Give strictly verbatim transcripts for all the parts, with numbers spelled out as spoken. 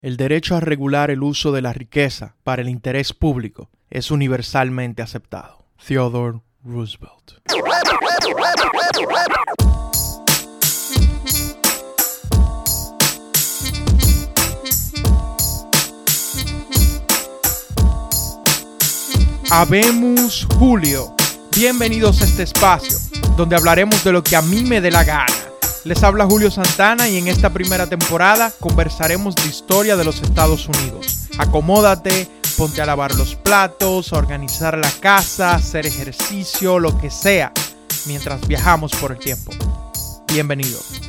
El derecho a regular el uso de la riqueza para el interés público es universalmente aceptado. Theodore Roosevelt. Habemus Julio. Bienvenidos a este espacio, donde hablaremos de lo que a mí me dé la gana. Les habla Julio Santana y en esta primera temporada conversaremos de historia de los Estados Unidos. Acomódate, ponte a lavar los platos, a organizar la casa, hacer ejercicio, lo que sea, mientras viajamos por el tiempo. Bienvenidos.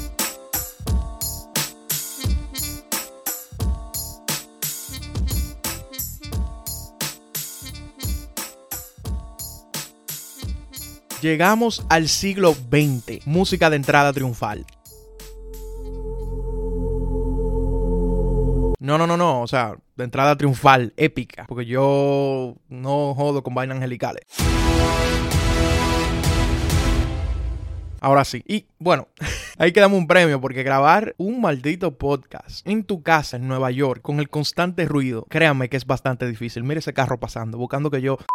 Llegamos al siglo veinte, música de entrada triunfal. No, no, no, no, o sea, de entrada triunfal, épica, porque yo no jodo con vainas angelicales. Ahora sí. Y bueno, hay que darme un premio porque grabar un maldito podcast en tu casa en Nueva York con el constante ruido, créanme que es bastante difícil. Mire ese carro pasando, buscando que yo...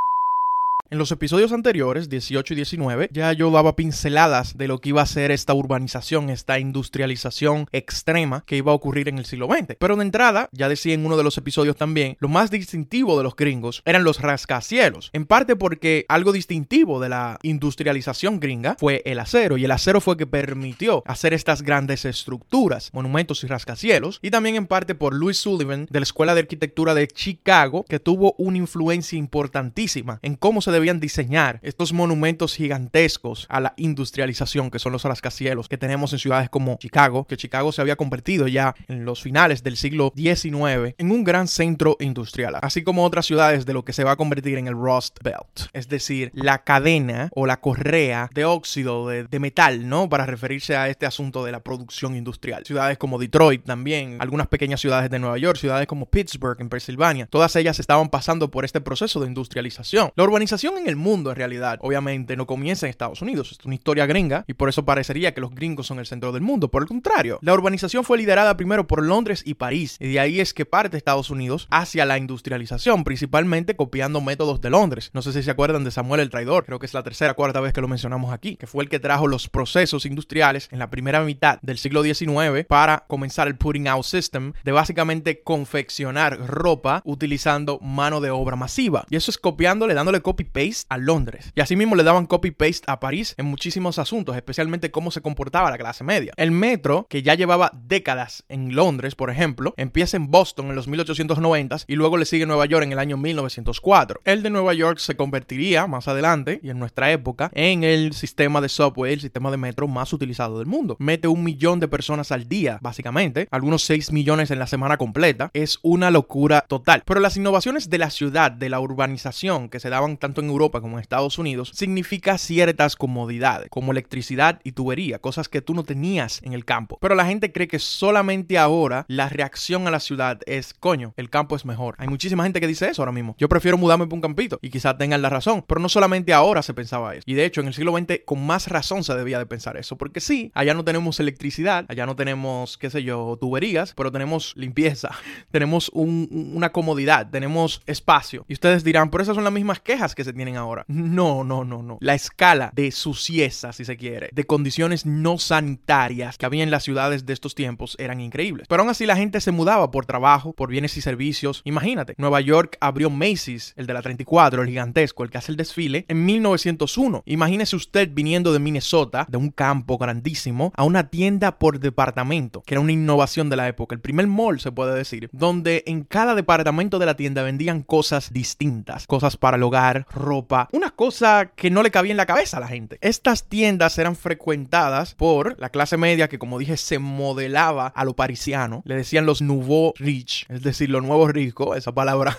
En los episodios anteriores, dieciocho y diecinueve, ya yo daba pinceladas de lo que iba a ser esta urbanización, esta industrialización extrema que iba a ocurrir en el siglo veinte. Pero de entrada, ya decía en uno de los episodios también, lo más distintivo de los gringos eran los rascacielos. En parte porque algo distintivo de la industrialización gringa fue el acero, y el acero fue que permitió hacer estas grandes estructuras, monumentos y rascacielos, y también en parte por Louis Sullivan de la Escuela de Arquitectura de Chicago, que tuvo una influencia importantísima en cómo se debían diseñar estos monumentos gigantescos a la industrialización que son los rascacielos que tenemos en ciudades como Chicago, que Chicago se había convertido ya en los finales del siglo diecinueve en un gran centro industrial, así como otras ciudades de lo que se va a convertir en el Rust Belt, es decir, la cadena o la correa de óxido de, de metal, ¿no? Para referirse a este asunto de la producción industrial. Ciudades como Detroit también, algunas pequeñas ciudades de Nueva York, ciudades como Pittsburgh en Pensilvania, todas ellas estaban pasando por este proceso de industrialización. La urbanización en el mundo, en realidad, obviamente no comienza en Estados Unidos, es una historia gringa y por eso parecería que los gringos son el centro del mundo. Por el contrario, la urbanización fue liderada primero por Londres y París, y de ahí es que parte Estados Unidos hacia la industrialización, principalmente copiando métodos de Londres. No sé si se acuerdan de Samuel el Traidor, creo que es la tercera o cuarta vez que lo mencionamos aquí, que fue el que trajo los procesos industriales en la primera mitad del siglo diecinueve para comenzar el putting out system de básicamente confeccionar ropa utilizando mano de obra masiva, y eso es copiándole, dándole copy-paste a Londres. Y así mismo le daban copy-paste a París en muchísimos asuntos, especialmente cómo se comportaba la clase media. El metro, que ya llevaba décadas en Londres, por ejemplo, empieza en Boston en los mil ochocientos noventa y luego le sigue Nueva York en el año mil novecientos cuatro. El de Nueva York se convertiría más adelante y en nuestra época en el sistema de subway, el sistema de metro más utilizado del mundo. Mete un millón de personas al día, básicamente, algunos seis millones en la semana completa. Es una locura total. Pero las innovaciones de la ciudad, de la urbanización que se daban tanto en Europa como en Estados Unidos, significa ciertas comodidades, como electricidad y tubería, cosas que tú no tenías en el campo. Pero la gente cree que solamente ahora la reacción a la ciudad es, coño, el campo es mejor. Hay muchísima gente que dice eso ahora mismo. Yo prefiero mudarme para un campito, y quizás tengan la razón, pero no solamente ahora se pensaba eso. Y de hecho, en el siglo veinte con más razón se debía de pensar eso, porque sí, allá no tenemos electricidad, allá no tenemos, qué sé yo, tuberías, pero tenemos limpieza, tenemos un, una comodidad, tenemos espacio. Y ustedes dirán, pero esas son las mismas quejas que se tienen ahora. No, no, no, no. La escala de suciedad, si se quiere, de condiciones no sanitarias que había en las ciudades de estos tiempos eran increíbles. Pero aún así la gente se mudaba por trabajo, por bienes y servicios. Imagínate, Nueva York abrió Macy's, el de la treinta y cuatro, el gigantesco, el que hace el desfile, en mil novecientos uno. Imagínese usted viniendo de Minnesota, de un campo grandísimo, a una tienda por departamento, que era una innovación de la época. El primer mall, se puede decir, donde en cada departamento de la tienda vendían cosas distintas. Cosas para el hogar, ropa, una cosa que no le cabía en la cabeza a la gente. Estas tiendas eran frecuentadas por la clase media que, como dije, se modelaba a lo parisiano. Le decían los nouveaux riches, es decir, los nuevos ricos. Esa palabra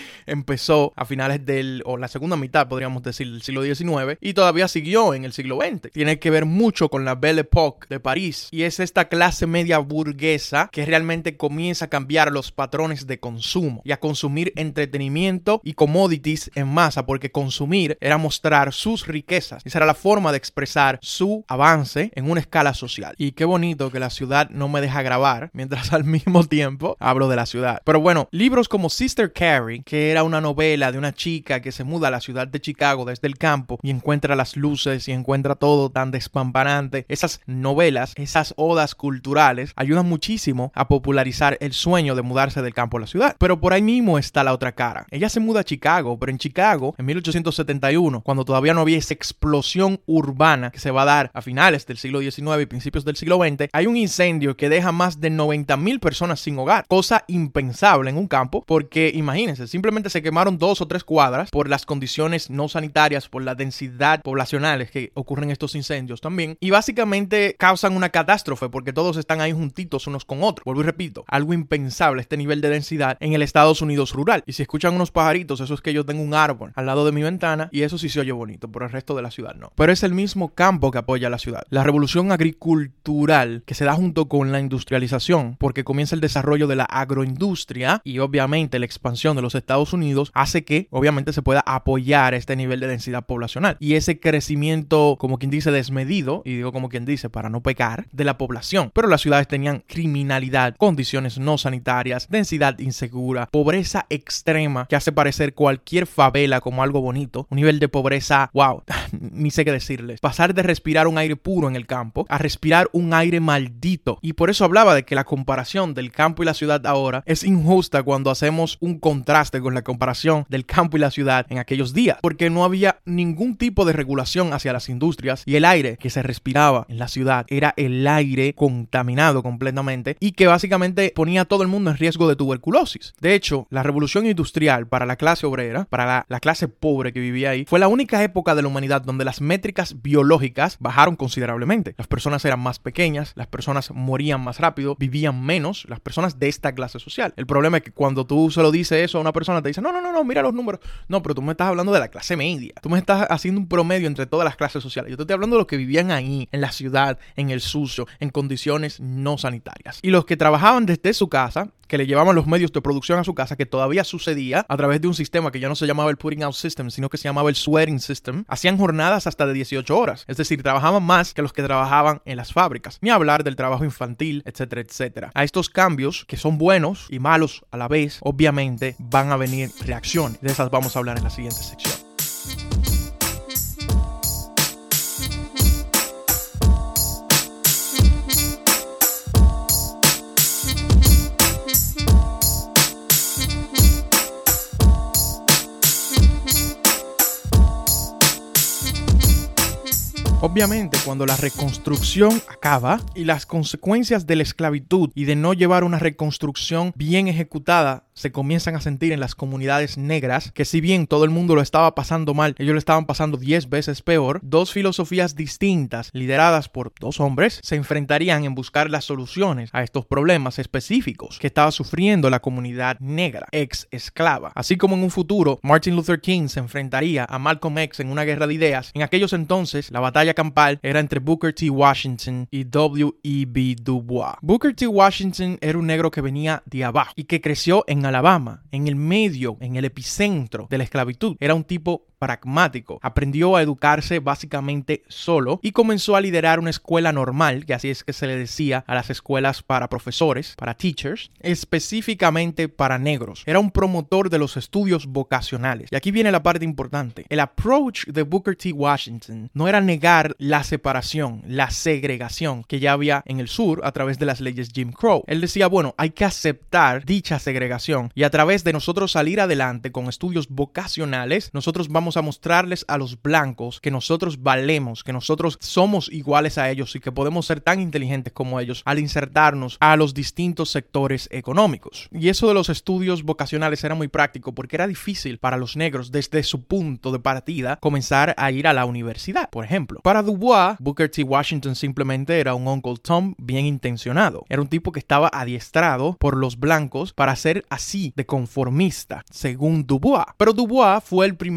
empezó a finales del, o la segunda mitad, podríamos decir, del siglo diecinueve y todavía siguió en el siglo veinte. Tiene que ver mucho con la Belle Époque de París, y es esta clase media burguesa que realmente comienza a cambiar los patrones de consumo y a consumir entretenimiento y commodities en masa, porque consumir era mostrar sus riquezas. Esa era la forma de expresar su avance en una escala social. Y qué bonito que la ciudad no me deja grabar mientras al mismo tiempo hablo de la ciudad. Pero bueno, libros como Sister Carrie, que era una novela de una chica que se muda a la ciudad de Chicago desde el campo y encuentra las luces y encuentra todo tan despampanante. Esas novelas, esas odas culturales ayudan muchísimo a popularizar el sueño de mudarse del campo a la ciudad. Pero por ahí mismo está la otra cara. Ella se muda a Chicago, pero en Chicago, en mil ochocientos setenta y uno, cuando todavía no había esa explosión urbana que se va a dar a finales del siglo diecinueve y principios del siglo veinte, hay un incendio que deja más de noventa mil personas sin hogar. Cosa impensable en un campo, porque imagínense, simplemente se quemaron dos o tres cuadras por las condiciones no sanitarias, por la densidad poblacional que ocurren estos incendios también, y básicamente causan una catástrofe porque todos están ahí juntitos unos con otros. Vuelvo y repito, algo impensable este nivel de densidad en el Estados Unidos rural. Y si escuchan unos pajaritos, eso es que yo tengo un árbol al lado de mi ventana y eso sí se oye bonito, pero el resto de la ciudad no. Pero es el mismo campo que apoya a la ciudad. La revolución agricultural que se da junto con la industrialización, porque comienza el desarrollo de la agroindustria y obviamente la expansión de los Estados Unidos, hace que obviamente se pueda apoyar este nivel de densidad poblacional y ese crecimiento, como quien dice, desmedido, y digo como quien dice para no pecar, de la población. Pero las ciudades tenían criminalidad, condiciones no sanitarias, densidad insegura, pobreza extrema que hace parecer cualquier favela como algo bonito, un nivel de pobreza, wow, ni sé qué decirles. Pasar de respirar un aire puro en el campo a respirar un aire maldito. Y por eso hablaba de que la comparación del campo y la ciudad ahora es injusta cuando hacemos un contraste con la comparación del campo y la ciudad en aquellos días, porque no había ningún tipo de regulación hacia las industrias y el aire que se respiraba en la ciudad era el aire contaminado completamente y que básicamente ponía a todo el mundo en riesgo de tuberculosis. De hecho, la revolución industrial para la clase obrera, para la, la clase pobre que vivía ahí, fue la única época de la humanidad donde las métricas biológicas bajaron considerablemente. Las personas eran más pequeñas, las personas morían más rápido, vivían menos, las personas de esta clase social. El problema es que cuando tú se lo dices eso a una persona, te dice, no, no, no, no, mira los números. No, pero tú me estás hablando de la clase media. Tú me estás haciendo un promedio entre todas las clases sociales. Yo te estoy hablando de los que vivían ahí, en la ciudad, en el sucio, en condiciones no sanitarias. Y los que trabajaban desde su casa, que le llevaban los medios de producción a su casa, que todavía sucedía a través de un sistema que ya no se llamaba el putting out system, sino que se llamaba el sweating system, hacían jornadas hasta de dieciocho horas. Es decir, trabajaban más que los que trabajaban en las fábricas. Ni hablar del trabajo infantil, etcétera, etcétera. A estos cambios, que son buenos y malos a la vez, obviamente van a venir reacciones. De esas vamos a hablar en la siguiente sección. Obviamente, cuando la reconstrucción acaba y las consecuencias de la esclavitud y de no llevar una reconstrucción bien ejecutada se comienzan a sentir en las comunidades negras, que si bien todo el mundo lo estaba pasando mal, ellos lo estaban pasando diez veces peor, dos filosofías distintas, lideradas por dos hombres, se enfrentarían en buscar las soluciones a estos problemas específicos que estaba sufriendo la comunidad negra, ex esclava. Así como en un futuro, Martin Luther King se enfrentaría a Malcolm X en una guerra de ideas, en aquellos entonces la batalla campal era entre Booker T. Washington y W E B Du Bois. Booker T. Washington era un negro que venía de abajo y que creció en Alabama, en el medio, en el epicentro de la esclavitud. Era un tipo pragmático, aprendió a educarse básicamente solo y comenzó a liderar una escuela normal, que así es que se le decía a las escuelas para profesores, para teachers, específicamente para negros. Era un promotor de los estudios vocacionales. Y aquí viene la parte importante. El approach de Booker T. Washington no era negar la separación, la segregación que ya había en el sur a través de las leyes Jim Crow. Él decía, bueno, hay que aceptar dicha segregación y a través de nosotros salir adelante con estudios vocacionales, nosotros vamos a mostrarles a los blancos que nosotros valemos, que nosotros somos iguales a ellos y que podemos ser tan inteligentes como ellos al insertarnos a los distintos sectores económicos. Y eso de los estudios vocacionales era muy práctico porque era difícil para los negros desde su punto de partida comenzar a ir a la universidad, por ejemplo. Para Du Bois, Booker T. Washington simplemente era un Uncle Tom bien intencionado. Era un tipo que estaba adiestrado por los blancos para ser así de conformista, según Du Bois. Pero Du Bois fue el primer negro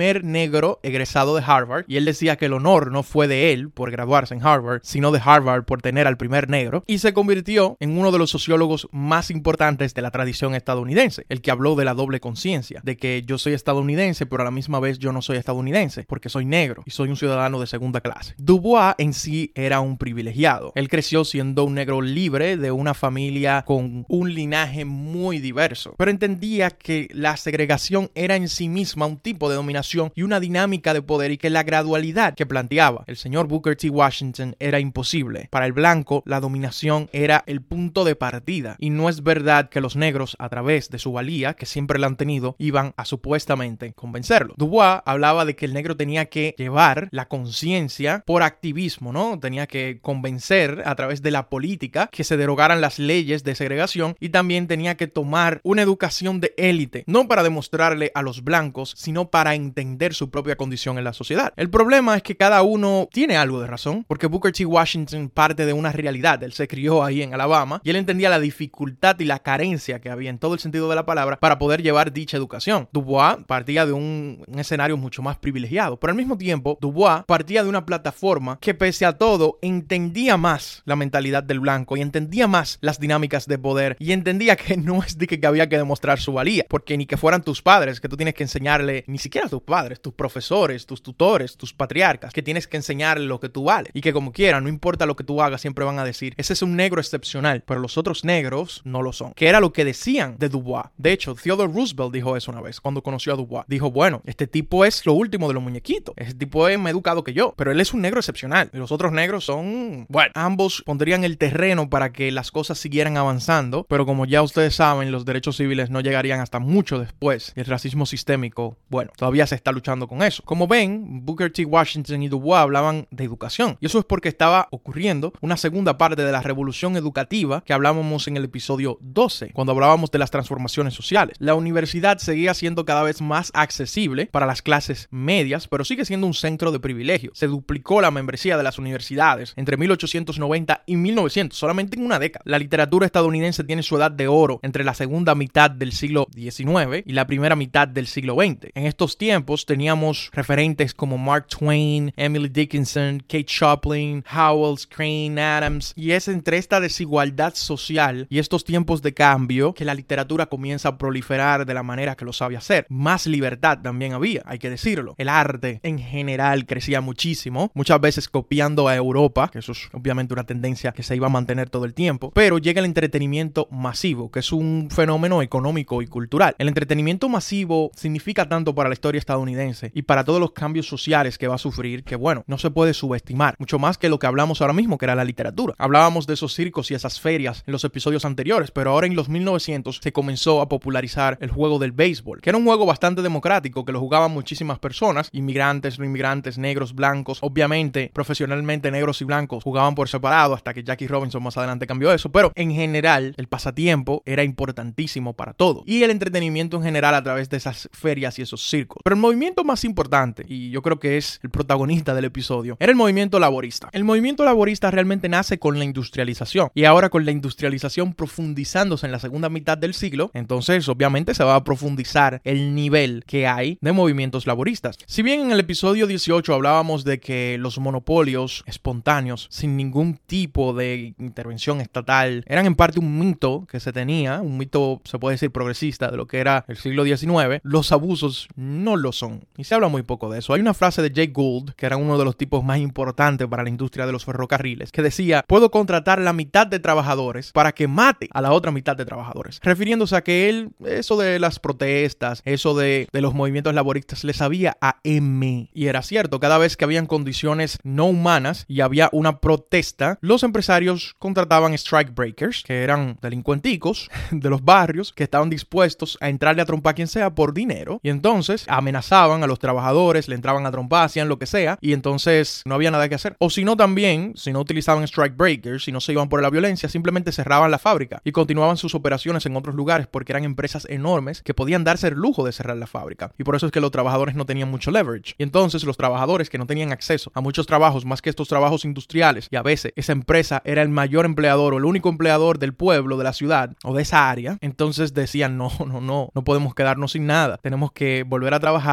negro egresado de Harvard, y él decía que el honor no fue de él por graduarse en Harvard, sino de Harvard por tener al primer negro, y se convirtió en uno de los sociólogos más importantes de la tradición estadounidense, el que habló de la doble conciencia, de que yo soy estadounidense, pero a la misma vez yo no soy estadounidense, porque soy negro y soy un ciudadano de segunda clase. Du Bois en sí era un privilegiado. Él creció siendo un negro libre de una familia con un linaje muy diverso, pero entendía que la segregación era en sí misma un tipo de dominación y una dinámica de poder, y que la gradualidad que planteaba el señor Booker T. Washington era imposible. Para el blanco, la dominación era el punto de partida, y no es verdad que los negros, a través de su valía, que siempre la han tenido, iban a supuestamente convencerlo. Du Bois hablaba de que el negro tenía que llevar la conciencia por activismo, ¿no? Tenía que convencer a través de la política que se derogaran las leyes de segregación, y también tenía que tomar una educación de élite, no para demostrarle a los blancos, sino para entender su propia condición en la sociedad. El problema es que cada uno tiene algo de razón, porque Booker T. Washington parte de una realidad. Él se crió ahí en Alabama y él entendía la dificultad y la carencia que había en todo el sentido de la palabra para poder llevar dicha educación. Du Bois partía de un, un escenario mucho más privilegiado, pero al mismo tiempo Du Bois partía de una plataforma que, pese a todo, entendía más la mentalidad del blanco y entendía más las dinámicas de poder, y entendía que no es de que había que demostrar su valía, porque ni que fueran tus padres, que tú tienes que enseñarle, ni siquiera a tus padres, tus profesores, tus tutores, tus patriarcas, que tienes que enseñarle lo que tú vales, y que como quiera, no importa lo que tú hagas, siempre van a decir, ese es un negro excepcional, pero los otros negros no lo son, que era lo que decían de Du Bois. De hecho, Theodore Roosevelt dijo eso una vez, cuando conoció a Du Bois. Dijo, bueno, este tipo es lo último de los muñequitos, este tipo es más educado que yo, pero él es un negro excepcional, y los otros negros son, bueno, ambos pondrían el terreno para que las cosas siguieran avanzando, pero como ya ustedes saben, los derechos civiles no llegarían hasta mucho después. El racismo sistémico, bueno, todavía se está luchando con eso. Como ven, Booker T. Washington y Du Bois hablaban de educación, y eso es porque estaba ocurriendo una segunda parte de la revolución educativa que hablábamos en el episodio doce, cuando hablábamos de las transformaciones sociales. La universidad seguía siendo cada vez más accesible para las clases medias, pero sigue siendo un centro de privilegio. Se duplicó la membresía de las universidades entre mil ochocientos noventa y mil novecientos, solamente en una década. La literatura estadounidense tiene su edad de oro entre la segunda mitad del siglo diecinueve y la primera mitad del siglo veinte. En estos tiempos teníamos referentes como Mark Twain, Emily Dickinson, Kate Shopland, Howells, Crane, Adams, y es entre esta desigualdad social y estos tiempos de cambio que la literatura comienza a proliferar de la manera que lo sabe hacer. Más libertad también había, hay que decirlo. El arte en general crecía muchísimo, muchas veces copiando a Europa, que eso es obviamente una tendencia que se iba a mantener todo el tiempo, pero llega el entretenimiento masivo, que es un fenómeno económico y cultural. El entretenimiento masivo significa tanto para la historia estadounidense y para todos los cambios sociales que va a sufrir, que bueno, no se puede subestimar, mucho más que lo que hablamos ahora mismo, que era la literatura. Hablábamos de esos circos y esas ferias en los episodios anteriores, pero ahora en los mil novecientos se comenzó a popularizar el juego del béisbol, que era un juego bastante democrático, que lo jugaban muchísimas personas, inmigrantes, no inmigrantes, negros, blancos, obviamente profesionalmente negros y blancos jugaban por separado, hasta que Jackie Robinson más adelante cambió eso, pero en general el pasatiempo era importantísimo para todo, y el entretenimiento en general a través de esas ferias y esos circos. Pero el movimiento más importante, y yo creo que es el protagonista del episodio, era el movimiento laborista. El movimiento laborista realmente nace con la industrialización, y ahora con la industrialización profundizándose en la segunda mitad del siglo, entonces obviamente se va a profundizar el nivel que hay de movimientos laboristas. Si bien en el episodio dieciocho hablábamos de que los monopolios espontáneos, sin ningún tipo de intervención estatal, eran en parte un mito que se tenía, un mito se puede decir progresista de lo que era el siglo diecinueve, los abusos no lo son, y se habla muy poco de eso. Hay una frase de Jay Gould, que era uno de los tipos más importantes para la industria de los ferrocarriles, que decía, puedo contratar la mitad de trabajadores para que mate a la otra mitad de trabajadores, refiriéndose a que él, eso de las protestas, eso de, de los movimientos laboristas, le sabía a M. Y era cierto, cada vez que habían condiciones no humanas y había una protesta, los empresarios contrataban strike breakers, que eran delincuenticos de los barrios, que estaban dispuestos a entrarle a trompar a quien sea por dinero, y entonces amenazaban a los trabajadores, le entraban a trompar, hacían lo que sea, y entonces no había nada que hacer. O si no también, si no utilizaban strike breakers, si no se iban por la violencia, simplemente cerraban la fábrica y continuaban sus operaciones en otros lugares, porque eran empresas enormes que podían darse el lujo de cerrar la fábrica, y por eso es que los trabajadores no tenían mucho leverage. Y entonces los trabajadores que no tenían acceso a muchos trabajos más que estos trabajos industriales, y a veces esa empresa era el mayor empleador o el único empleador del pueblo, de la ciudad o de esa área, entonces decían no, no, no, no podemos quedarnos sin nada, tenemos que volver a trabajar y simplemente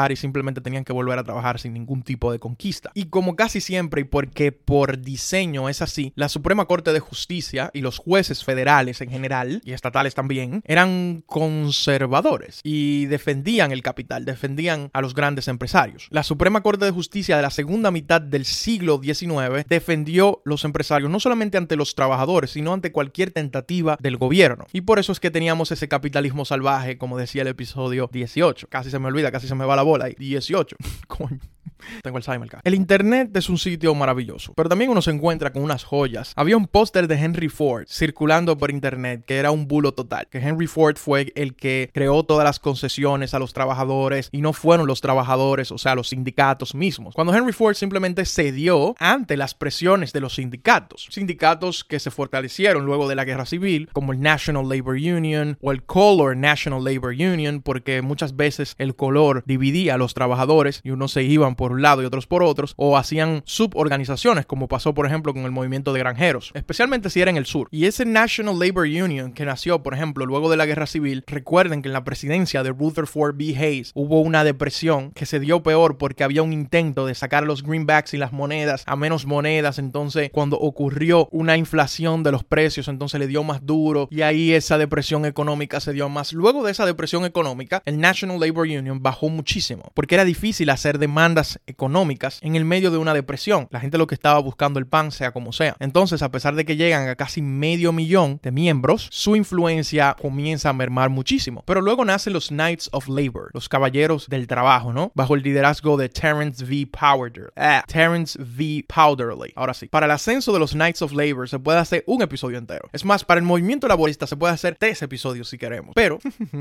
simplemente tenían que volver a trabajar sin ningún tipo de conquista. Y como casi siempre, y porque por diseño es así, la Suprema Corte de Justicia y los jueces federales en general, y estatales también, eran conservadores y defendían el capital, defendían a los grandes empresarios. La Suprema Corte de Justicia de la segunda mitad del siglo diecinueve defendió los empresarios no solamente ante los trabajadores, sino ante cualquier tentativa del gobierno. Y por eso es que teníamos ese capitalismo salvaje, como decía el episodio dieciocho. Casi se me olvida, casi se me va la bola ahí. dieciocho. Coño. Tengo Alzheimer acá. El internet es un sitio maravilloso, pero también uno se encuentra con unas joyas. Había un póster de Henry Ford circulando por internet que era un bulo total, que Henry Ford fue el que creó todas las concesiones a los trabajadores y no fueron los trabajadores, o sea, los sindicatos mismos. Cuando Henry Ford simplemente cedió ante las presiones de los sindicatos, sindicatos que se fortalecieron luego de la guerra civil, como el National Labor Union o el Color National Labor Union, porque muchas veces el color dividía a los trabajadores y unos se iban por un lado y otros por otros, o hacían suborganizaciones, como pasó por ejemplo con el movimiento de granjeros, especialmente si era en el sur. Y ese National Labor Union que nació, por ejemplo, luego de la guerra civil, recuerden que en la presidencia de Rutherford B. Hayes hubo una depresión que se dio peor porque había un intento de sacar los greenbacks y las monedas a menos monedas. Entonces, cuando ocurrió una inflación de los precios, entonces le dio más duro y ahí esa depresión económica se dio más. Luego de esa depresión económica, el National Labor Union bajó muchísimo porque era difícil hacer demandas económicas en el medio de una depresión. La gente lo que estaba buscando el pan, sea como sea. Entonces, a pesar de que llegan a casi medio millón de miembros, su influencia comienza a mermar muchísimo. Pero luego nacen los Knights of Labor, los caballeros del trabajo, ¿no? Bajo el liderazgo de Terence V. Powderly. Ah, Terence V. Powderly. Ahora sí, para el ascenso de los Knights of Labor se puede hacer un episodio entero. Es más, para el movimiento laborista se puede hacer tres episodios si queremos. Pero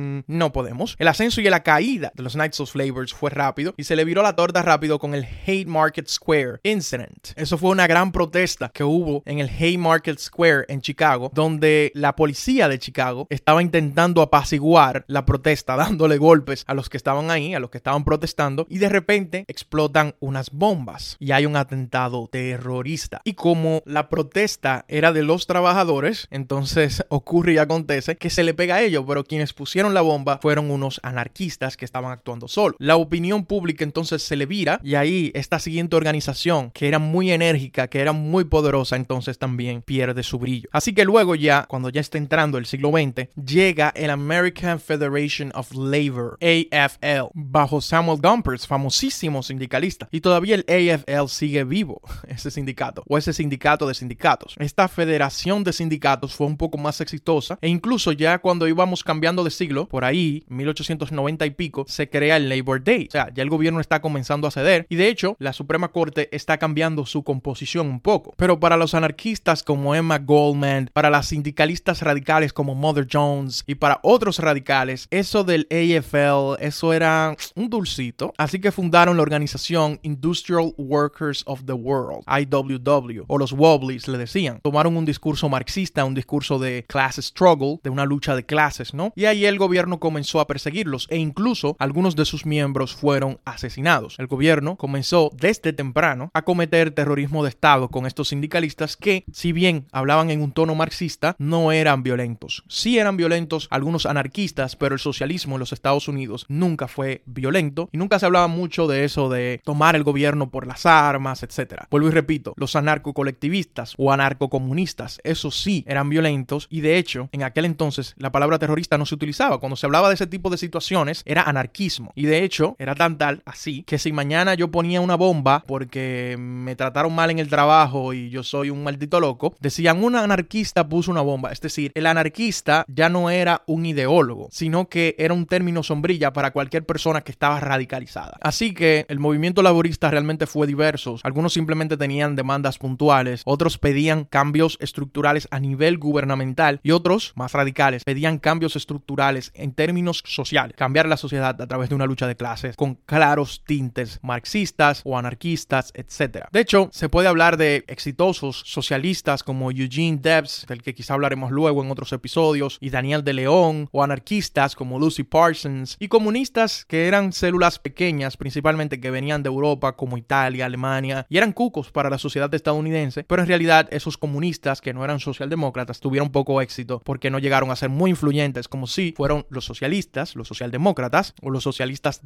no podemos. El ascenso y la caída de los Knights of Labor fue rápido y se le viró la torta rápido con el Haymarket Square Incident. Eso fue una gran protesta que hubo en el Haymarket Square en Chicago, donde la policía de Chicago estaba intentando apaciguar la protesta, dándole golpes a los que estaban ahí, a los que estaban protestando, y de repente explotan unas bombas y hay un atentado terrorista. Y como la protesta era de los trabajadores, entonces ocurre y acontece que se le pega a ellos, pero quienes pusieron la bomba fueron unos anarquistas que estaban actuando solos. La opinión pública entonces se le vira y ahí esta siguiente organización, que era muy enérgica, que era muy poderosa, entonces también pierde su brillo. Así que luego ya, cuando ya está entrando el siglo veinte, llega el American Federation of Labor, A F L, bajo Samuel Gompers, famosísimo sindicalista. Y todavía el A F L sigue vivo, ese sindicato, o ese sindicato de sindicatos. Esta federación de sindicatos fue un poco más exitosa e incluso ya cuando íbamos cambiando de siglo, por ahí, mil ochocientos noventa y pico, se crea el Labor Day. O sea, ya el gobierno está comenzando a ceder y de hecho la Suprema Corte está cambiando su composición un poco. Pero para los anarquistas como Emma Goldman, para las sindicalistas radicales como Mother Jones y para otros radicales, eso del A F L, eso era un dulcito. Así que fundaron la organización Industrial Workers of the World, I W W, o los Wobblies le decían. Tomaron un discurso marxista, un discurso de class struggle, de una lucha de clases, ¿no? Y ahí el gobierno comenzó a perseguirlos e incluso algunos de sus miembros fueron asesinados. El gobierno comenzó desde temprano a cometer terrorismo de Estado con estos sindicalistas que, si bien hablaban en un tono marxista, no eran violentos. Sí eran violentos algunos anarquistas, pero el socialismo en los Estados Unidos nunca fue violento y nunca se hablaba mucho de eso de tomar el gobierno por las armas, etcétera. Vuelvo y repito, los anarcocolectivistas o anarcocomunistas, esos sí eran violentos y de hecho, en aquel entonces la palabra terrorista no se utilizaba. Cuando se hablaba de ese tipo de situaciones, era anarquismo. Y de hecho, era tan tal así que si mañana yo ponía una bomba porque me trataron mal en el trabajo y yo soy un maldito loco, decían un anarquista puso una bomba. Es decir, el anarquista ya no era un ideólogo, sino que era un término sombrilla para cualquier persona que estaba radicalizada. Así que el movimiento laborista realmente fue diverso. Algunos simplemente tenían demandas puntuales, otros pedían cambios estructurales a nivel gubernamental y otros, más radicales, pedían cambios estructurales en términos sociales, cambiar la sociedad a través de una lucha de clases con claros tintes marxistas o anarquistas, etcétera. De hecho, se puede hablar de exitosos socialistas como Eugene Debs, del que quizá hablaremos luego en otros episodios, y Daniel de León, o anarquistas como Lucy Parsons, y comunistas que eran células pequeñas, principalmente que venían de Europa como Italia, Alemania, y eran cucos para la sociedad estadounidense, pero en realidad esos comunistas que no eran socialdemócratas tuvieron poco éxito porque no llegaron a ser muy influyentes como si fueron los socialistas, los socialdemócratas o los socialistas democráticos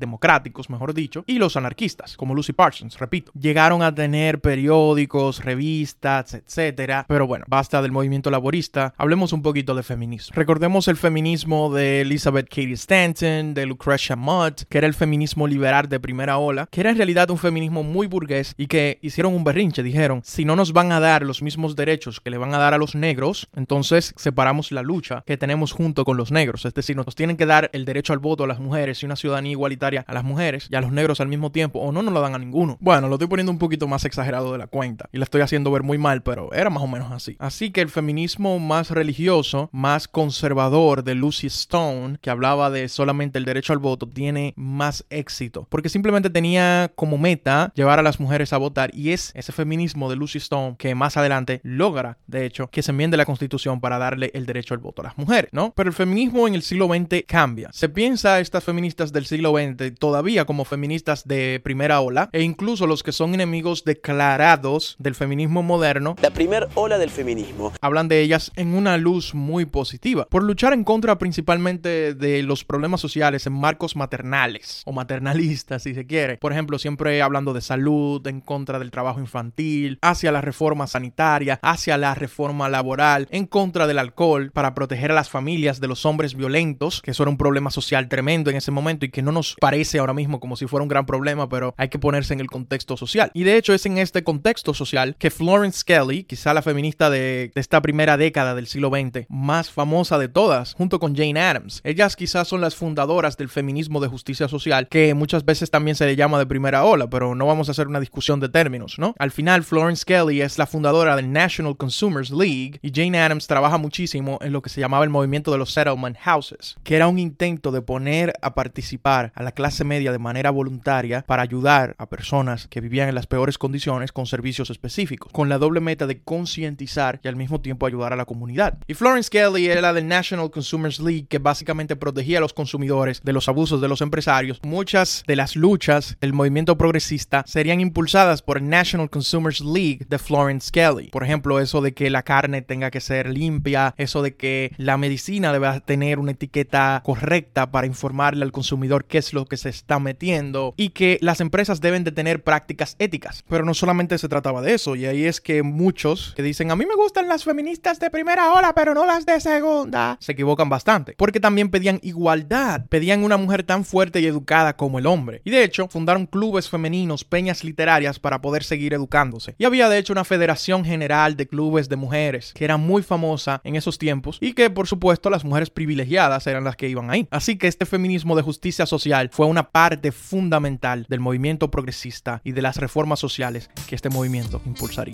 fanáticos, mejor dicho, y los anarquistas, como Lucy Parsons, repito. Llegaron a tener periódicos, revistas, etcétera. Pero bueno, basta del movimiento laborista, hablemos un poquito de feminismo. Recordemos el feminismo de Elizabeth Cady Stanton, de Lucretia Mott, que era el feminismo liberal de primera ola, que era en realidad un feminismo muy burgués y que hicieron un berrinche, dijeron, si no nos van a dar los mismos derechos que le van a dar a los negros, entonces separamos la lucha que tenemos junto con los negros, es decir, nos tienen que dar el derecho al voto a las mujeres y una ciudadanía igualitaria a las mujeres y a los negros al mismo tiempo, o no nos lo dan a ninguno. Bueno, lo estoy poniendo un poquito más exagerado de la cuenta y la estoy haciendo ver muy mal, pero era más o menos así. Así que el feminismo más religioso, más conservador de Lucy Stone, que hablaba de solamente el derecho al voto, tiene más éxito, porque simplemente tenía como meta llevar a las mujeres a votar, y es ese feminismo de Lucy Stone que más adelante logra, de hecho, que se enmiende la Constitución para darle el derecho al voto a las mujeres, ¿no? Pero el feminismo en el siglo veinte cambia. Se piensa a estas feministas del siglo veinte todavía como feministas de primera ola, e incluso los que son enemigos declarados del feminismo moderno, la primera ola del feminismo, hablan de ellas en una luz muy positiva, por luchar en contra principalmente de los problemas sociales en marcos maternales o maternalistas, si se quiere. Por ejemplo, siempre hablando de salud, en contra del trabajo infantil, hacia la reforma sanitaria, hacia la reforma laboral, en contra del alcohol, para proteger a las familias de los hombres violentos, que eso era un problema social tremendo en ese momento y que no nos parece ahora mismo como si fuera un gran problema, pero hay que ponerse en el contexto social. Y de hecho es en este contexto social que Florence Kelley, quizá la feminista de, de esta primera década del siglo veinte, más famosa de todas, junto con Jane Addams. Ellas quizás son las fundadoras del feminismo de justicia social, que muchas veces también se le llama de primera ola, pero no vamos a hacer una discusión de términos, ¿no? Al final, Florence Kelley es la fundadora del National Consumers League y Jane Addams trabaja muchísimo en lo que se llamaba el movimiento de los settlement houses, que era un intento de poner a participar a la clase media de manera voluntaria para ayudar a personas que vivían en las peores condiciones con servicios específicos, con la doble meta de concientizar y al mismo tiempo ayudar a la comunidad. Y Florence Kelley era la del National Consumers League, que básicamente protegía a los consumidores de los abusos de los empresarios. Muchas de las luchas del movimiento progresista serían impulsadas por el National Consumers League de Florence Kelley. Por ejemplo, eso de que la carne tenga que ser limpia, eso de que la medicina debe tener una etiqueta correcta para informarle al consumidor qué es lo que se está metiendo, y que las empresas deben de tener prácticas éticas. Pero no solamente se trataba de eso, y ahí es que muchos que dicen, a mí me gustan las feministas de primera ola, pero no las de segunda, se equivocan bastante, porque también pedían igualdad, pedían una mujer tan fuerte y educada como el hombre. Y de hecho, fundaron clubes femeninos, peñas literarias para poder seguir educándose. Y había de hecho una federación general de clubes de mujeres que era muy famosa en esos tiempos y que por supuesto las mujeres privilegiadas eran las que iban ahí. Así que este feminismo de justicia social fue una parte fundamental del movimiento progresista y de las reformas sociales que este movimiento impulsaría.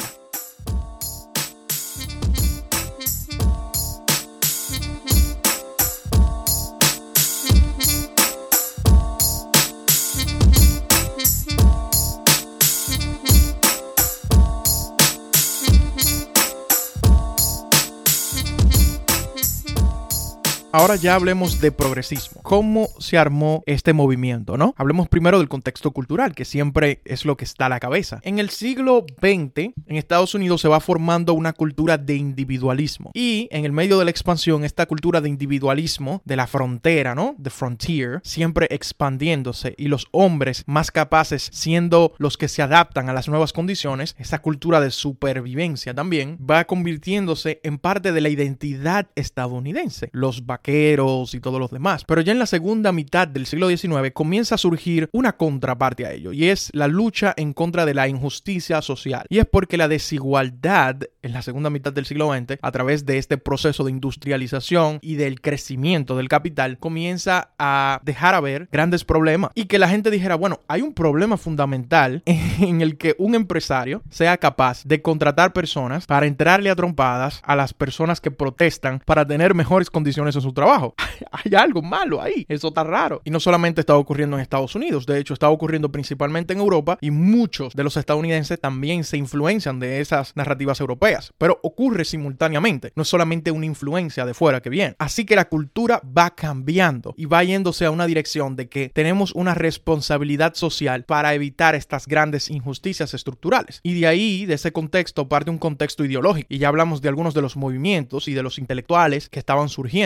Ahora ya hablemos de progresismo. ¿Cómo se armó este movimiento, no? Hablemos primero del contexto cultural, que siempre es lo que está a la cabeza. En el siglo veinte, en Estados Unidos se va formando una cultura de individualismo. Y en el medio de la expansión, esta cultura de individualismo, de la frontera, ¿no? The frontier, siempre expandiéndose, y los hombres más capaces siendo los que se adaptan a las nuevas condiciones, esta cultura de supervivencia también va convirtiéndose en parte de la identidad estadounidense. Los vaqueros y todos los demás. Pero ya en la segunda mitad del siglo diecinueve comienza a surgir una contraparte a ello, y es la lucha en contra de la injusticia social. Y es porque la desigualdad en la segunda mitad del siglo veinte, a través de este proceso de industrialización y del crecimiento del capital, comienza a dejar a ver grandes problemas, y que la gente dijera, bueno, hay un problema fundamental en el que un empresario sea capaz de contratar personas para entrarle a trompadas a las personas que protestan para tener mejores condiciones en su trabajo. Hay algo malo ahí, eso está raro. Y no solamente está ocurriendo en Estados Unidos, de hecho está ocurriendo principalmente en Europa, y muchos de los estadounidenses también se influencian de esas narrativas europeas, pero ocurre simultáneamente, no es solamente una influencia de fuera que viene. Así que la cultura va cambiando y va yéndose a una dirección de que tenemos una responsabilidad social para evitar estas grandes injusticias estructurales, y de ahí, de ese contexto, parte un contexto ideológico, y ya hablamos de algunos de los movimientos y de los intelectuales que estaban surgiendo. El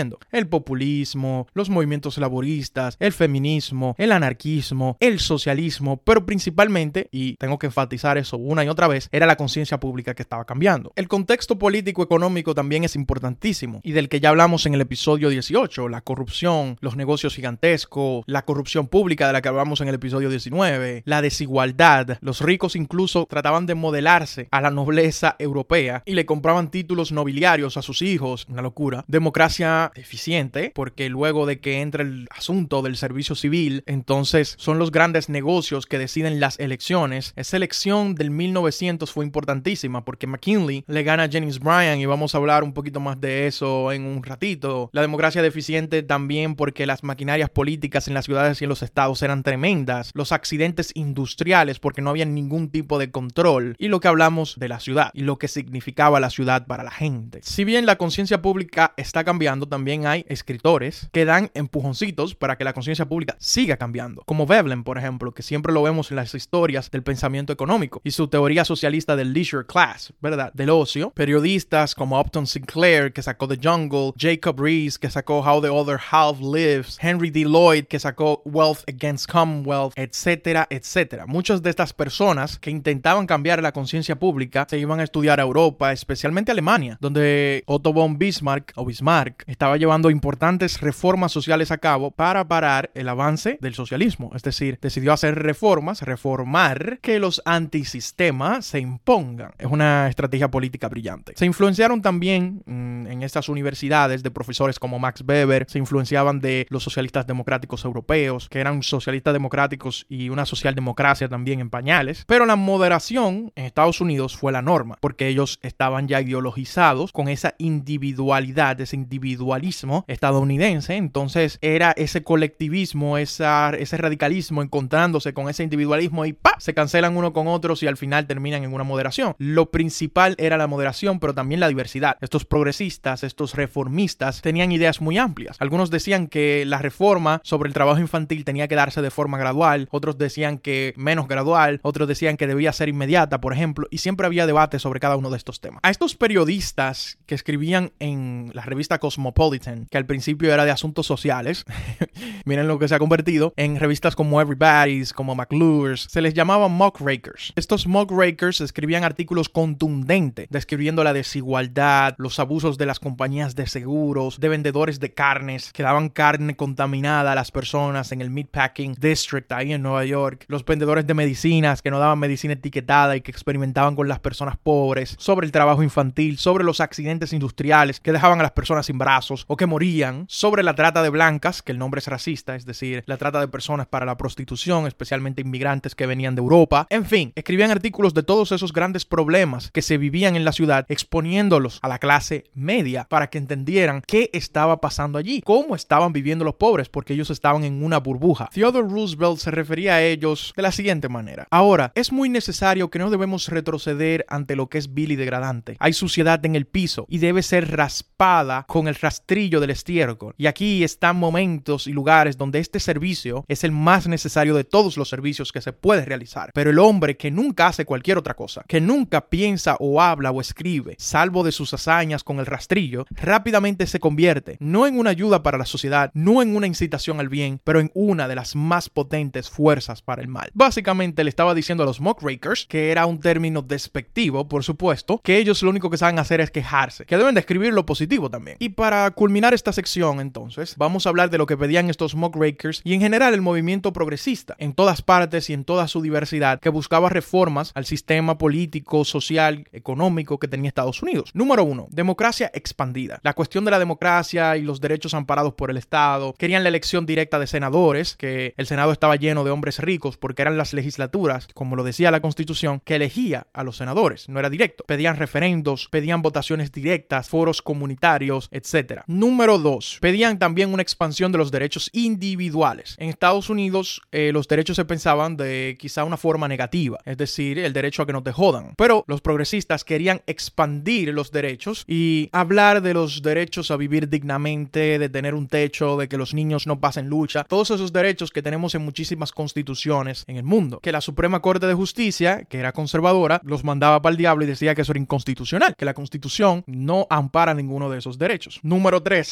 el populismo, los movimientos laboristas, el feminismo, el anarquismo, el socialismo, pero principalmente, y tengo que enfatizar eso una y otra vez, era la conciencia pública que estaba cambiando. El contexto político-económico también es importantísimo y del que ya hablamos en el episodio dieciocho, la corrupción, los negocios gigantescos, la corrupción pública de la que hablamos en el episodio diecinueve, la desigualdad. Los ricos incluso trataban de modelarse a la nobleza europea y le compraban títulos nobiliarios a sus hijos, una locura. Democracia eficiente, porque luego de que entra el asunto del servicio civil, entonces son los grandes negocios que deciden las elecciones. Esa elección del mil novecientos fue importantísima porque McKinley le gana a James Bryan y vamos a hablar un poquito más de eso en un ratito. La democracia deficiente también porque las maquinarias políticas en las ciudades y en los estados eran tremendas. Los accidentes industriales porque no había ningún tipo de control. Y lo que hablamos de la ciudad y lo que significaba la ciudad para la gente. Si bien la conciencia pública está cambiando, también hay escritores que dan empujoncitos para que la conciencia pública siga cambiando. Como Veblen, por ejemplo, que siempre lo vemos en las historias del pensamiento económico y su teoría socialista del leisure class, ¿verdad? Del ocio. Periodistas como Upton Sinclair, que sacó The Jungle, Jacob Riis, que sacó How the Other Half Lives, Henry D. Lloyd, que sacó Wealth Against Commonwealth, etcétera, etcétera. Muchas de estas personas que intentaban cambiar la conciencia pública se iban a estudiar a Europa, especialmente a Alemania, donde Otto von Bismarck o Bismarck estaba llevando importantes reformas sociales a cabo para parar el avance del socialismo. Es decir, decidió hacer reformas, reformar, que los antisistemas se impongan. Es una estrategia política brillante. Se influenciaron también mmm, en estas universidades de profesores como Max Weber, se influenciaban de los socialistas democráticos europeos, que eran socialistas democráticos y una socialdemocracia también en pañales, pero la moderación en Estados Unidos fue la norma, porque ellos estaban ya ideologizados con esa individualidad, ese individualismo estadounidense. Entonces era ese colectivismo, esa, ese radicalismo encontrándose con ese individualismo y ¡pa! Se cancelan uno con otros y al final terminan en una moderación. Lo principal era la moderación, pero también la diversidad. Estos progresistas, estos reformistas tenían ideas muy amplias. Algunos decían que la reforma sobre el trabajo infantil tenía que darse de forma gradual, otros decían que menos gradual, otros decían que debía ser inmediata, por ejemplo, y siempre había debate sobre cada uno de estos temas. A estos periodistas que escribían en la revista Cosmopolitan, que al principio era de asuntos sociales, miren lo que se ha convertido, en revistas como Everybody's, como McClure's, se les llamaba muckrakers. Estos muckrakers escribían artículos contundentes, describiendo la desigualdad, los abusos de las compañías de seguros, de vendedores de carnes, que daban carne contaminada a las personas en el Meatpacking District, ahí en Nueva York, los vendedores de medicinas que no daban medicina etiquetada y que experimentaban con las personas pobres, sobre el trabajo infantil, sobre los accidentes industriales que dejaban a las personas sin brazos o que morían, sobre la trata de blancas, que el nombre es racista, es decir, la trata de personas para la prostitución, especialmente inmigrantes que venían de Europa. En fin, escribían artículos de todos esos grandes problemas que se vivían en la ciudad, exponiéndolos a la clase media para que entendieran qué estaba pasando allí, cómo estaban viviendo los pobres, porque ellos estaban en una burbuja. Theodore Roosevelt se refería a ellos de la siguiente manera: ahora, es muy necesario que no debemos retroceder ante lo que es vil y degradante. Hay suciedad en el piso y debe ser raspada con el rastrillo del estiércol. Y aquí están momentos y lugares donde este servicio es el más necesario de todos los servicios que se puede realizar. Pero el hombre que nunca hace cualquier otra cosa, que nunca piensa o habla o escribe, salvo de sus hazañas con el rastrillo, rápidamente se convierte no en una ayuda para la sociedad, no en una incitación al bien, pero en una de las más potentes fuerzas para el mal. Básicamente le estaba diciendo a los muckrakers, que era un término despectivo, por supuesto, que ellos lo único que saben hacer es quejarse, que deben de escribir lo positivo también. Y para culminar esta sección, entonces, vamos a hablar de lo que pedían estos muckrakers y en general el movimiento progresista, en todas partes y en toda su diversidad, que buscaba reformas al sistema político, social, económico que tenía Estados Unidos. Número uno, democracia expandida. La cuestión de la democracia y los derechos amparados por el Estado. Querían la elección directa de senadores, que el Senado estaba lleno de hombres ricos porque eran las legislaturas, como lo decía la Constitución, que elegía a los senadores, no era directo. Pedían referendos, pedían votaciones directas, foros comunitarios, etcétera. Número dos, pedían también una expansión de los derechos individuales. En Estados Unidos, eh, los derechos se pensaban de quizá una forma negativa, es decir, el derecho a que no te jodan. Pero los progresistas querían expandir los derechos y hablar de los derechos a vivir dignamente, de tener un techo, de que los niños no pasen lucha, todos esos derechos que tenemos en muchísimas constituciones en el mundo, que la Suprema Corte de Justicia, que era conservadora, los mandaba para el diablo y decía que eso era inconstitucional, que la Constitución no ampara ninguno de esos derechos. Número tres,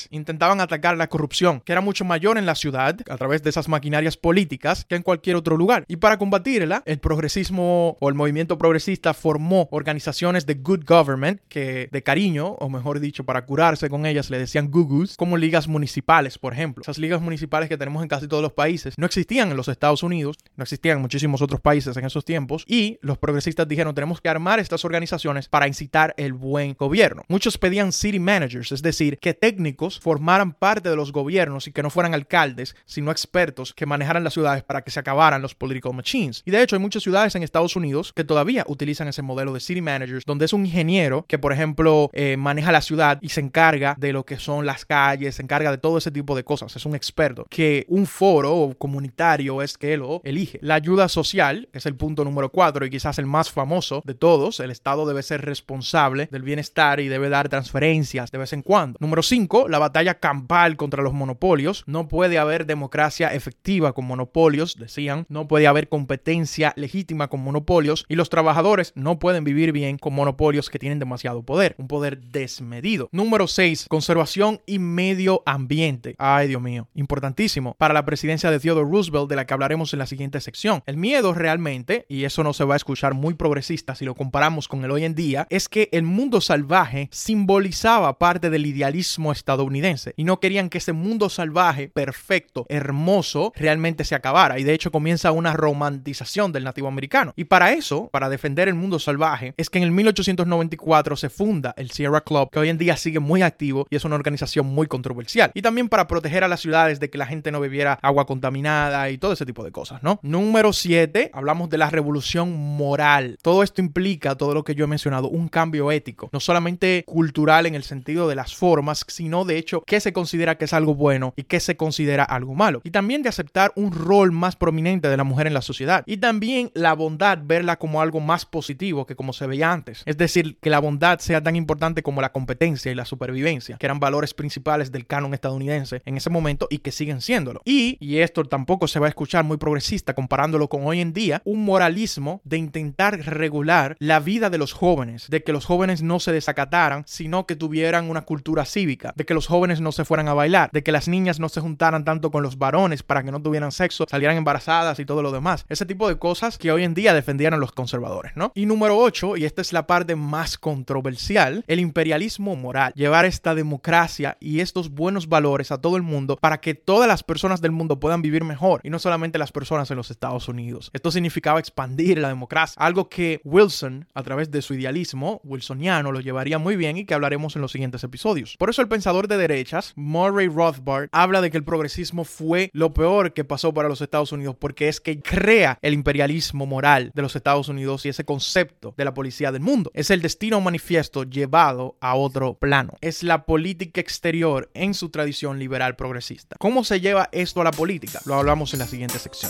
ciudades intentaban atacar la corrupción, que era mucho mayor en la ciudad a través de esas maquinarias políticas que en cualquier otro lugar. Y para combatirla, el progresismo o el movimiento progresista formó organizaciones de good government, que de cariño, o mejor dicho, para curarse con ellas, le decían gugus, como ligas municipales, por ejemplo. Esas ligas municipales que tenemos en casi todos los países no existían en los Estados Unidos, no existían en muchísimos otros países en esos tiempos, y los progresistas dijeron, tenemos que armar estas organizaciones para incitar el buen gobierno. Muchos pedían city managers, es decir, que técnicos formaran parte de los gobiernos y que no fueran alcaldes, sino expertos que manejaran las ciudades para que se acabaran los political machines. Y de hecho hay muchas ciudades en Estados Unidos que todavía utilizan ese modelo de city managers, donde es un ingeniero que, por ejemplo, eh, maneja la ciudad y se encarga de lo que son las calles, se encarga de todo ese tipo de cosas. Es un experto que un foro comunitario es que lo elige. La ayuda social, que es el punto número cuatro y quizás el más famoso de todos. El Estado debe ser responsable del bienestar y debe dar transferencias de vez en cuando. Número cinco, la batalla campal contra los monopolios. No puede haber democracia efectiva con monopolios, decían. No puede haber competencia legítima con monopolios y los trabajadores no pueden vivir bien con monopolios que tienen demasiado poder. Un poder desmedido. Número seis, conservación y medio ambiente. Ay, Dios mío. Importantísimo para la presidencia de Theodore Roosevelt, de la que hablaremos en la siguiente sección. El miedo realmente, y eso no se va a escuchar muy progresista si lo comparamos con el hoy en día, es que el mundo salvaje simbolizaba parte del idealismo estadounidense y no querían que ese mundo salvaje, perfecto, hermoso, realmente se acabara, y de hecho comienza una romantización del nativo americano. Y para eso, para defender el mundo salvaje, es que en el mil ochocientos noventa y cuatro se funda el Sierra Club, que hoy en día sigue muy activo y es una organización muy controversial. Y también para proteger a las ciudades de que la gente no bebiera agua contaminada y todo ese tipo de cosas, ¿no? Número siete, hablamos de la revolución moral. Todo esto implica, todo lo que yo he mencionado, un cambio ético, no solamente cultural en el sentido de las formas, sino de hecho qué se considera que es algo bueno y qué se considera algo malo. Y también de aceptar un rol más prominente de la mujer en la sociedad. Y también la bondad, verla como algo más positivo que como se veía antes. Es decir, que la bondad sea tan importante como la competencia y la supervivencia, que eran valores principales del canon estadounidense en ese momento y que siguen siéndolo. Y, y esto tampoco se va a escuchar muy progresista comparándolo con hoy en día, un moralismo de intentar regular la vida de los jóvenes, de que los jóvenes no se desacataran, sino que tuvieran una cultura cívica, de que los jóvenes no se fueran a bailar, de que las niñas no se juntaran tanto con los varones para que no tuvieran sexo, salieran embarazadas y todo lo demás. Ese tipo de cosas que hoy en día defendieran los conservadores, ¿no? Y número ocho, y esta es la parte más controversial, el imperialismo moral. Llevar esta democracia y estos buenos valores a todo el mundo para que todas las personas del mundo puedan vivir mejor y no solamente las personas en los Estados Unidos. Esto significaba expandir la democracia, algo que Wilson, a través de su idealismo wilsoniano, lo llevaría muy bien y que hablaremos en los siguientes episodios. Por eso el pensador de derechas, Murray Rothbard, habla de que el progresismo fue lo peor que pasó para los Estados Unidos porque es que crea el imperialismo moral de los Estados Unidos y ese concepto de la policía del mundo. Es el destino manifiesto llevado a otro plano. Es la política exterior en su tradición liberal progresista. ¿Cómo se lleva esto a la política? Lo hablamos en la siguiente sección.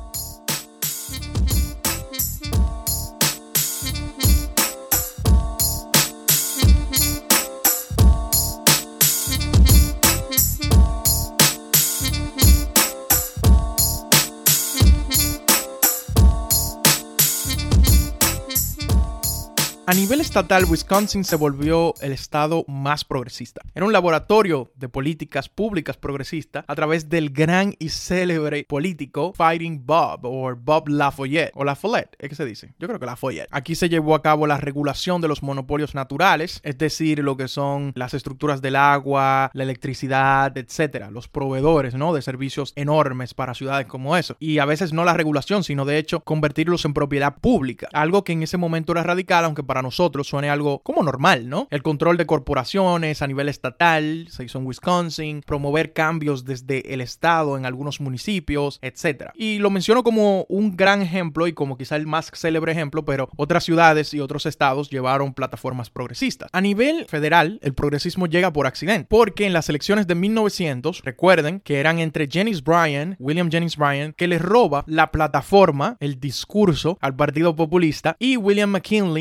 A nivel estatal, Wisconsin se volvió el estado más progresista. Era un laboratorio de políticas públicas progresistas a través del gran y célebre político Fighting Bob, o Bob Lafayette, o Lafayette, ¿es que se dice? Yo creo que Lafayette. Aquí se llevó a cabo la regulación de los monopolios naturales, es decir, lo que son las estructuras del agua, la electricidad, etcétera, los proveedores, ¿no?, de servicios enormes para ciudades como eso. Y a veces no la regulación, sino de hecho convertirlos en propiedad pública, algo que en ese momento era radical, aunque para nosotros suene algo como normal, ¿no? El control de corporaciones a nivel estatal se hizo en Wisconsin, promover cambios desde el estado en algunos municipios, etcétera. Y lo menciono como un gran ejemplo y como quizá el más célebre ejemplo, pero otras ciudades y otros estados llevaron plataformas progresistas. A nivel federal, el progresismo llega por accidente, porque en las elecciones de mil novecientos, recuerden que eran entre Jennings Bryan, William Jennings Bryan, que le roba la plataforma, el discurso al Partido Populista, y William McKinley, que era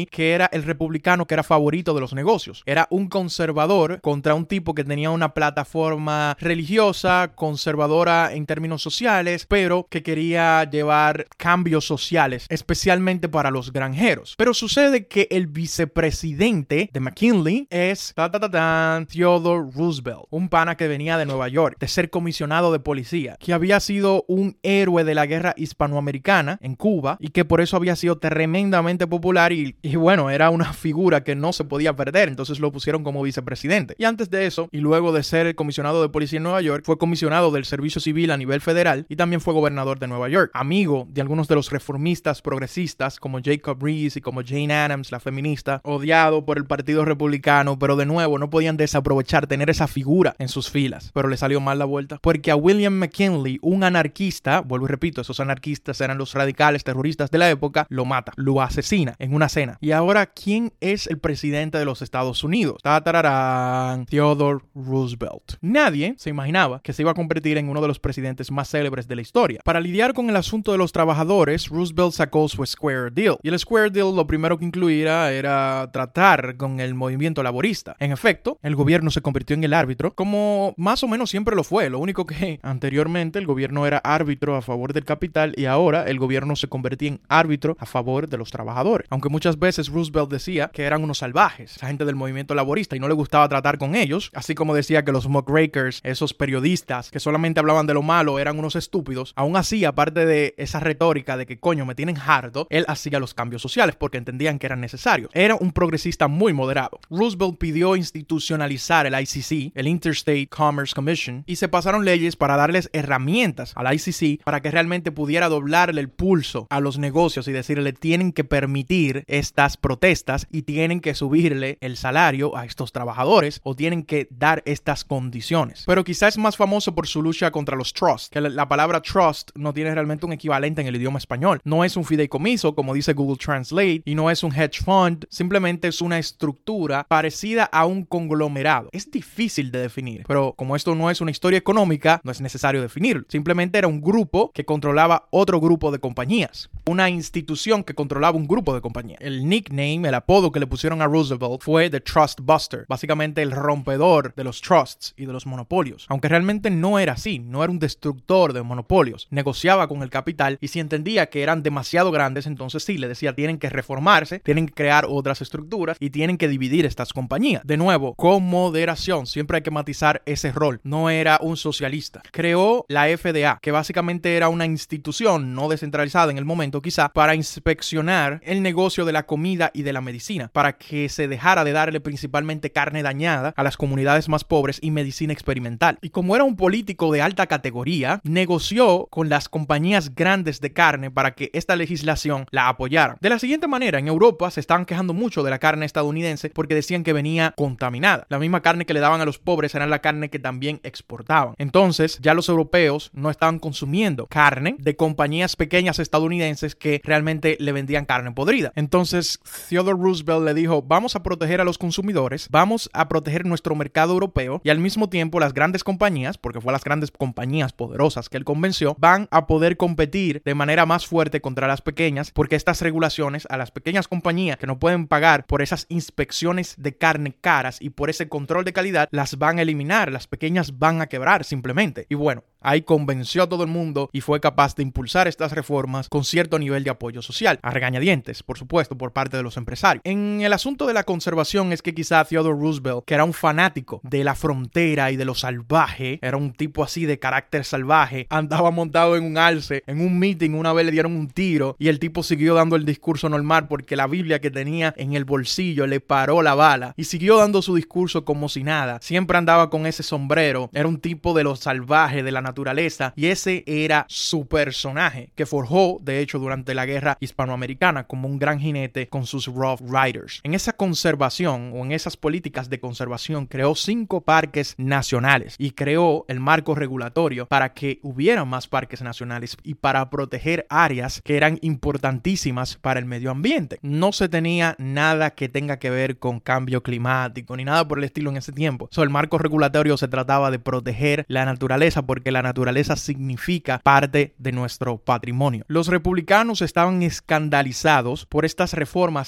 era el republicano que era favorito de los negocios. Era un conservador contra un tipo que tenía una plataforma religiosa, conservadora en términos sociales, pero que quería llevar cambios sociales, especialmente para los granjeros. Pero sucede que el vicepresidente de McKinley es ta, ta, ta, ta, Theodore Roosevelt, un pana que venía de Nueva York, de ser comisionado de policía, que había sido un héroe de la guerra hispanoamericana en Cuba y que por eso había sido tremendamente popular y, y bueno, era una figura que no se podía perder, entonces lo pusieron como vicepresidente. Y antes de eso, y luego de ser el comisionado de policía en Nueva York, fue comisionado del servicio civil a nivel federal y también fue gobernador de Nueva York. Amigo de algunos de los reformistas progresistas como Jacob Riis y como Jane Addams, la feminista, odiado por el Partido Republicano, pero de nuevo no podían desaprovechar tener esa figura en sus filas. Pero le salió mal la vuelta, porque a William McKinley, un anarquista, vuelvo y repito, esos anarquistas eran los radicales terroristas de la época, lo mata, lo asesina en una cena. Y ahora, ¿quién es el presidente de los Estados Unidos? Tatararán, Theodore Roosevelt. Nadie se imaginaba que se iba a convertir en uno de los presidentes más célebres de la historia. Para lidiar con el asunto de los trabajadores, Roosevelt sacó su Square Deal. Y el Square Deal lo primero que incluía era tratar con el movimiento laborista. En efecto, el gobierno se convirtió en el árbitro, como más o menos siempre lo fue. Lo único que anteriormente el gobierno era árbitro a favor del capital y ahora el gobierno se convertía en árbitro a favor de los trabajadores. Aunque muchas veces Roosevelt decía que eran unos salvajes, esa gente del movimiento laborista, y no le gustaba tratar con ellos, así como decía que los muckrakers, esos periodistas que solamente hablaban de lo malo, eran unos estúpidos. Aún así, aparte de esa retórica de que coño me tienen harto, él hacía los cambios sociales porque entendían que eran necesarios. Era un progresista muy moderado. Roosevelt pidió institucionalizar el I C C, el Interstate Commerce Commission, y se pasaron leyes para darles herramientas al I C C para que realmente pudiera doblarle el pulso a los negocios y decirle tienen que permitir estas protestas y tienen que subirle el salario a estos trabajadores o tienen que dar estas condiciones. Pero quizás es más famoso por su lucha contra los trusts, que la, la palabra trust no tiene realmente un equivalente en el idioma español. No es un fideicomiso como dice Google Translate y no es un hedge fund, simplemente es una estructura parecida a un conglomerado. Es difícil de definir, pero como esto no es una historia económica, no es necesario definirlo. Simplemente era un grupo que controlaba otro grupo de compañías. Una institución que controlaba un grupo de compañías. El nickname, el apodo que le pusieron a Roosevelt fue The Trust Buster, básicamente el rompedor de los trusts y de los monopolios. Aunque realmente no era así, no era un destructor de monopolios. Negociaba con el capital y si entendía que eran demasiado grandes, entonces sí, le decía tienen que reformarse, tienen que crear otras estructuras y tienen que dividir estas compañías. De nuevo, con moderación, siempre hay que matizar ese rol. No era un socialista. Creó la F D A, que básicamente era una institución no descentralizada en el momento quizá, para inspeccionar el negocio de la comida y de la medicina, para que se dejara de darle principalmente carne dañada a las comunidades más pobres y medicina experimental. Y como era un político de alta categoría, negoció con las compañías grandes de carne para que esta legislación la apoyaran. De la siguiente manera, en Europa se estaban quejando mucho de la carne estadounidense porque decían que venía contaminada. La misma carne que le daban a los pobres era la carne que también exportaban. Entonces, ya los europeos no estaban consumiendo carne de compañías pequeñas estadounidenses que realmente le vendían carne podrida. Entonces, Theodore Roosevelt le dijo, vamos a proteger a los consumidores, vamos a proteger nuestro mercado europeo y al mismo tiempo las grandes compañías, porque fue las grandes compañías poderosas que él convenció, van a poder competir de manera más fuerte contra las pequeñas porque estas regulaciones a las pequeñas compañías que no pueden pagar por esas inspecciones de carne caras y por ese control de calidad, las van a eliminar, las pequeñas van a quebrar simplemente. Y bueno, ahí convenció a todo el mundo y fue capaz de impulsar estas reformas con cierto nivel de apoyo social, a regañadientes, por supuesto, por parte de los empresarios. En el asunto de la conservación es que quizá Theodore Roosevelt, que era un fanático de la frontera y de lo salvaje, era un tipo así de carácter salvaje, andaba montado en un alce, en un meeting una vez le dieron un tiro y el tipo siguió dando el discurso normal porque la Biblia que tenía en el bolsillo le paró la bala y siguió dando su discurso como si nada. Siempre andaba con ese sombrero, era un tipo de lo salvaje, de la naturaleza, y ese era su personaje que forjó de hecho durante la guerra hispanoamericana como un gran jinete con sus Rough Riders. En esa conservación o en esas políticas de conservación creó cinco parques nacionales y creó el marco regulatorio para que hubiera más parques nacionales y para proteger áreas que eran importantísimas para el medio ambiente. No se tenía nada que tenga que ver con cambio climático ni nada por el estilo en ese tiempo. So, el marco regulatorio se trataba de proteger la naturaleza porque la naturaleza significa parte de nuestro patrimonio. Los republicanos estaban escandalizados por estas reformas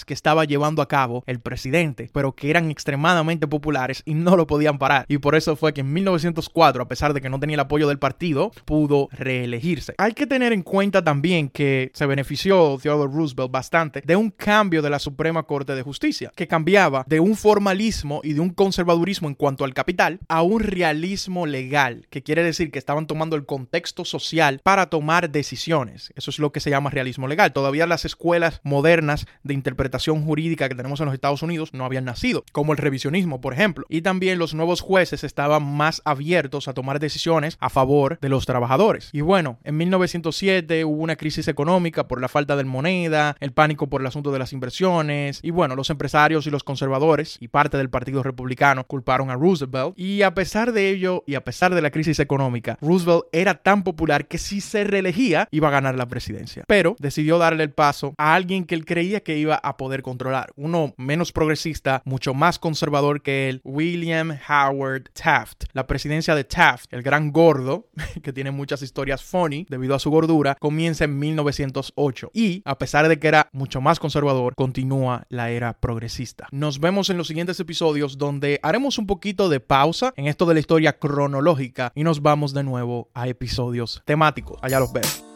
que estaba llevando a cabo el presidente, pero que eran extremadamente populares y no lo podían parar. Y por eso fue que en mil novecientos cuatro, a pesar de que no tenía el apoyo del partido, pudo reelegirse. Hay que tener en cuenta también que se benefició Theodore Roosevelt bastante de un cambio de la Suprema Corte de Justicia, que cambiaba de un formalismo y de un conservadurismo en cuanto al capital a un realismo legal, que quiere decir que estaban tomando el contexto social para tomar decisiones. Eso es lo que se llama realismo legal. Todavía las escuelas modernas de interpretación jurídica que tenemos en los Estados Unidos no habían nacido, como el revisionismo, por ejemplo. Y también los nuevos jueces estaban más abiertos a tomar decisiones a favor de los trabajadores. Y bueno, en mil novecientos siete hubo una crisis económica por la falta de moneda, el pánico por el asunto de las inversiones, y bueno, los empresarios y los conservadores y parte del Partido Republicano culparon a Roosevelt. Y a pesar de ello y a pesar de la crisis económica, Roosevelt era tan popular que si se reelegía iba a ganar la presidencia. Pero decidió darle el paso a alguien que él creía que iba a poder controlar, uno menos progresista, mucho más conservador que él, William Howard Taft. La presidencia de Taft, el gran gordo, que tiene muchas historias funny debido a su gordura, comienza en mil novecientos ocho y, a pesar de que era mucho más conservador, continúa la era progresista. Nos vemos en los siguientes episodios donde haremos un poquito de pausa en esto de la historia cronológica y nos vamos de nuevo a episodios temáticos. Allá los veo.